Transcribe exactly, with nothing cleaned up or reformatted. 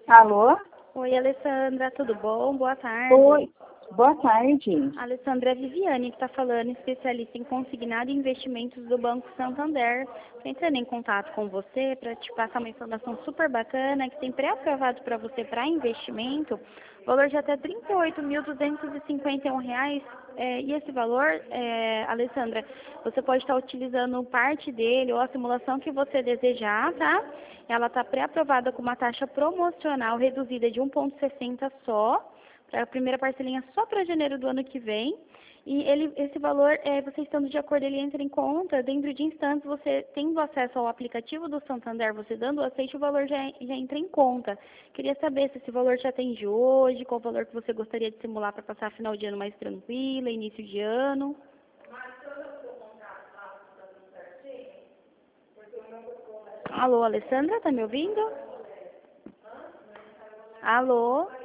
Alô? Oi, Alessandra, tudo bom? Boa tarde. Oi, boa tarde. Alessandra, é a Viviane que está falando, especialista em consignado e investimentos do Banco Santander. Estou entrando em contato com você para te passar uma informação super bacana que tem pré-aprovado para você para investimento, valor de até trinta e oito mil duzentos e cinquenta e um reais. É, e esse valor, é, Alessandra, você pode estar utilizando parte dele ou a simulação que você desejar, tá? Ela está pré-aprovada com uma taxa promocional reduzida de um vírgula sessenta só, para a primeira parcelinha só para janeiro do ano que vem. E ele, esse valor, é, você estando de acordo, ele entra em conta, dentro de instantes, você tendo acesso ao aplicativo do Santander, você dando o aceite, o valor já, já entra em conta. Queria saber se esse valor te atende hoje, qual o valor que você gostaria de simular para passar final de ano mais tranquila, início de ano. Alô, Alessandra, tá me ouvindo? Alô?